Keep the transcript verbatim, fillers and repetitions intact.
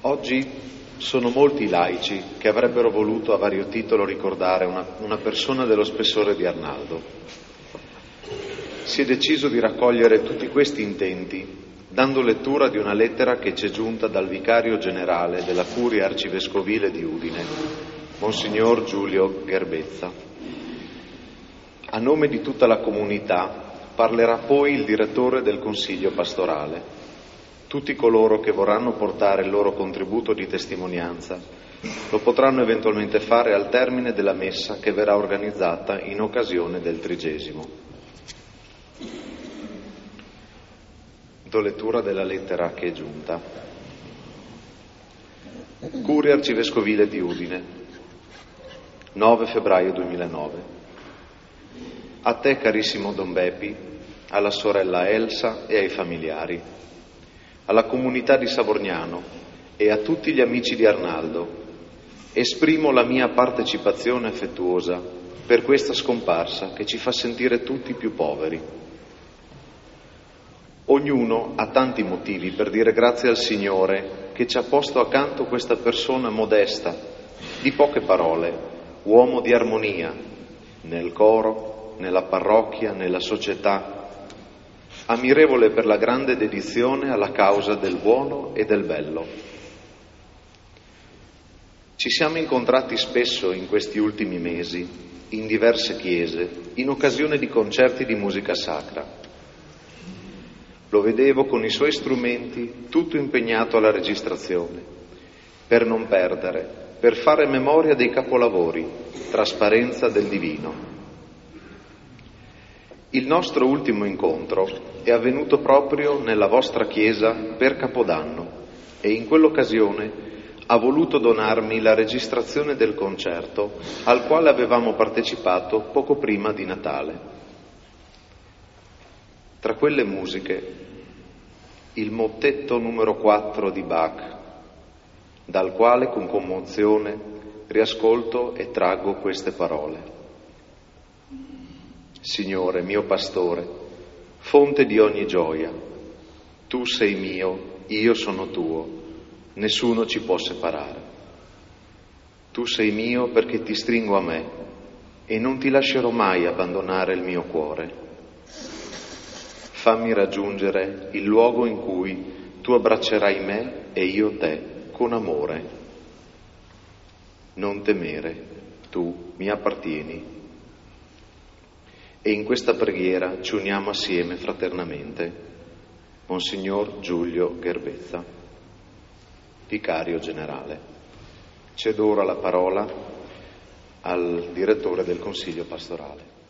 Oggi sono molti i laici che avrebbero voluto a vario titolo ricordare una, una persona dello spessore di Arnaldo. Si è deciso di raccogliere tutti questi intenti dando lettura di una lettera che ci è giunta dal vicario generale della Curia Arcivescovile di Udine, Monsignor Giulio Gerbezza. A nome di tutta la comunità parlerà poi il direttore del Consiglio pastorale. Tutti coloro che vorranno portare il loro contributo di testimonianza lo potranno eventualmente fare al termine della messa che verrà organizzata in occasione del trigesimo. Do lettura della lettera che è giunta. Curia Arcivescovile di Udine, nove febbraio duemilanove. A te, carissimo Don Bepi, alla sorella Elsa e ai familiari, alla comunità di Savorgnano e a tutti gli amici di Arnaldo, esprimo la mia partecipazione affettuosa per questa scomparsa che ci fa sentire tutti più poveri. Ognuno ha tanti motivi per dire grazie al Signore che ci ha posto accanto questa persona modesta, di poche parole, uomo di armonia, nel coro, nella parrocchia, nella società, ammirevole per la grande dedizione alla causa del buono e del bello. Ci siamo incontrati spesso in questi ultimi mesi, in diverse chiese, in occasione di concerti di musica sacra. Lo vedevo con i suoi strumenti tutto impegnato alla registrazione, per non perdere, per fare memoria dei capolavori, trasparenza del divino. Il nostro ultimo incontro è avvenuto proprio nella vostra chiesa per Capodanno e in quell'occasione ha voluto donarmi la registrazione del concerto al quale avevamo partecipato poco prima di Natale. Tra quelle musiche, il mottetto numero quattro di Bach, dal quale con commozione riascolto e traggo queste parole. Signore, mio pastore, fonte di ogni gioia, tu sei mio, io sono tuo, nessuno ci può separare. Tu sei mio perché ti stringo a me e non ti lascerò mai abbandonare il mio cuore. Fammi raggiungere il luogo in cui tu abbraccerai me e io te con amore. Non temere, tu mi appartieni. E in questa preghiera ci uniamo assieme fraternamente. Monsignor Giulio Gerbezza, vicario generale. Cedo ora la parola al direttore del Consiglio pastorale.